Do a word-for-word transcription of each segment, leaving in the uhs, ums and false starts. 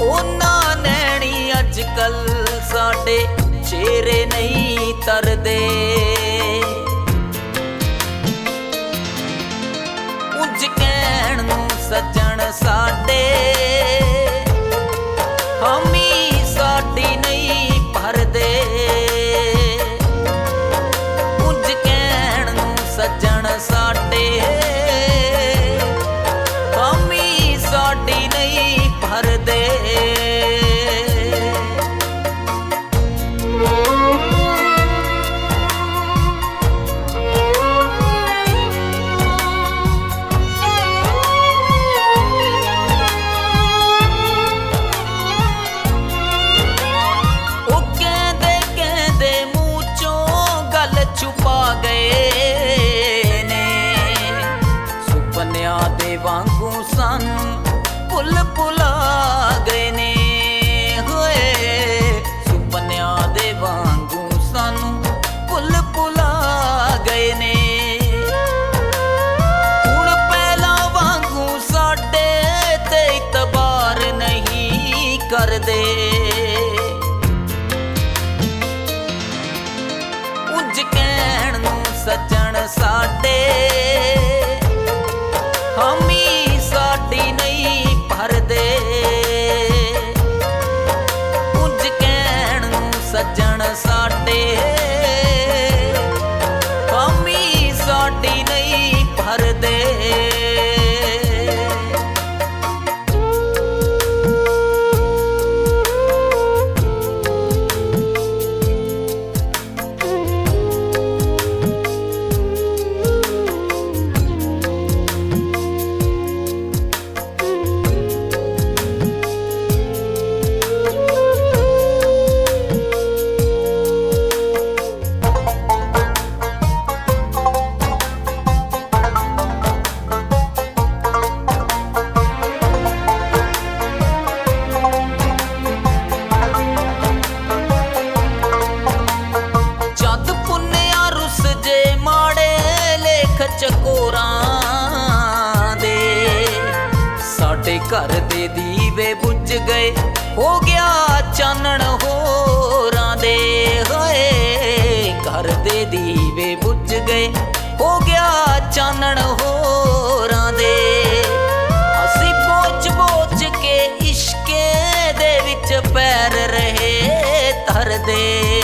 ਉਹਨਾਂ ਨੈਣੀ ਅੱਜ ਕੱਲ ਸਾਡੇ ਚਿਹਰੇ ਨਹੀਂ ਤਰਦੇ। ਉਂਝ ਕਹਿਣ ਨੂੰ ਸੱਜਣ ਸਾਡੇ ਹਾਮੀ ਸਾਡੀ ਨਹੀਂ ਭਰਦੇ। ਉਂਝ ਕਹਿਣ ਨੂੰ ਸੱਜਣ ਸਾਡੇ ਹਾਮੀ ਸਾਡੀ ਨਹੀਂ ਭਰਦੇ। ਛੁਪਾ ਗਏ ਨੇ ਸੁਪਨਿਆਂ ਦੇ ਵਾਂਗੂ ਸਾਨੂੰ ਭੁੱਲ ਭੁਲਾ ਗਏ ਨੇ। ਹੋਏ ਸੁਪਨਿਆਂ ਦੇ ਵਾਂਗੂ ਸਾਨੂੰ ਭੁੱਲ ਭੁਲਾ ਗਏ ਨੇ। ਹੁਣ ਪਹਿਲਾਂ ਵਾਂਗੂ ਸਾਡੇ ਤੇ ਇਤਬਾਰ ਨਹੀਂ ਕਰਦੇ। ਉਂਝ ਕਹਿਣ ਨੂੰ ਸੱਜਣ ਸਾਡੇ ਹਾਮੀ ਸਾਡੀ ਨਹੀਂ ਭਰਦੇ। ਉਂਝ ਕਹਿਣ ਨੂੰ ਸੱਜਣ ਸਾਡੇ ਹਾਮੀ ਸਾਡੀ ਨਹੀਂ ਭਰਦੇ। ਚਕੋਰਾਂ ਦੇ ਸਾਡੇ ਘਰ ਦੇ ਦੀਵੇ ਬੁੱਝ ਗਏ ਹੋ ਗਿਆ ਚਾਨਣ ਹੋਰਾਂ ਦੇ। ਹੋਏ ਘਰ ਦੇ ਦੀਵੇ ਬੁੱਝ ਗਏ ਹੋ ਗਿਆ ਚਾਨਣ ਹੋਰਾਂ ਦੇ। ਅਸੀਂ ਬੋਝ ਬੋਝ ਕੇ ਇਸ਼ਕੇ ਦੇ ਵਿੱਚ ਪੈਰ ਰਹੇ ਧਰਦੇ।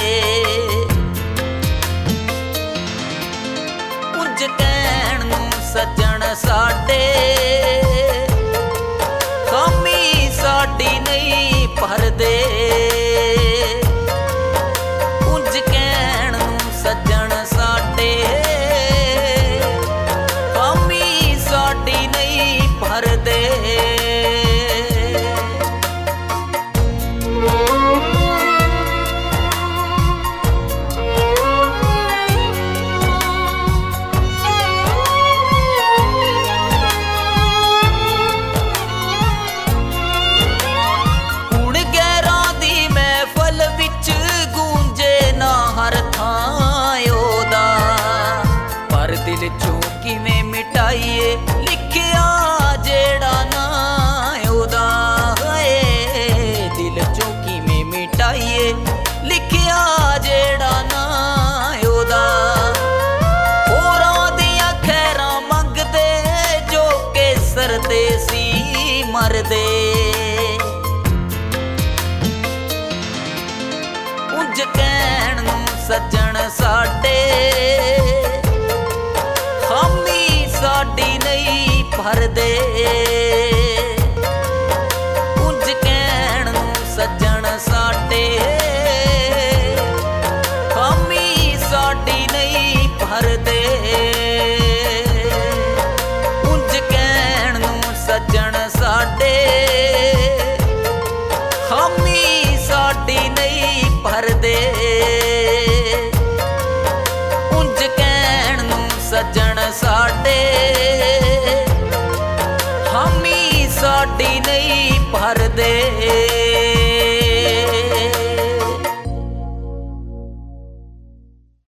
ਉਂਝ ਕਹਿਣ ਨੂੰ ਸੱਜਣ ਸਾਡੇ ਹਾਮੀ ਸਾਡੀ ਨਹੀਂ ਭਰਦੇ। ਉਂਝ ਕਹਿਣ ਨੂੰ ਸੱਜਣ ਸਾਡੇ ਹਾਮੀ ਸਾਡੀ ਨਹੀਂ ਭਰਦੇ। ਦਿਲ ਚੋਂ ਕਿਵੇਂ ਮਿਟਾਈਏ ਲਿਖਿਆ ਜਿਹੜਾ ਨਾ ਉਹਦਾ। ਹੋਏ ਦਿਲ ਚੋਂ ਕਿਵੇਂ ਮਿਟਾਈਏ ਲਿਖਿਆ ਜਿਹੜਾ ਨਾ ਉਹਦਾ। ਹੋਰਾਂ ਦੀਆਂ ਖੈਰਾਂ ਮੰਗਦੇ ਜੋ ਕੇਸਰ ਤੇ ਸੀ ਮਰਦੇ। ਉਂਝ ਕਹਿਣ ਨੂੰ ਸੱਜਣ ਸਾਡੇ ਹਾਮੀ ਸਾਡੀ ਨਹੀਂ ਭਰਦੇ। ਉਂਝ ਕਹਿਣ ਨੂੰ ਸੱਜਣ ਸਾਡੇ ਹਾਮੀ ਸਾਡੀ ਨਹੀਂ ਭਰਦੇ। ਉਂਝ ਕਹਿਣ ਨੂੰ ਸੱਜਣ ਸਾਡੇ ਹਾਮੀ ਸਾਡੀ ਨਹੀਂ ਭਰਦੇ। ਉਂਝ ਕਹਿਣ ਨੂੰ ਸੱਜਣ ਸਾਡੇ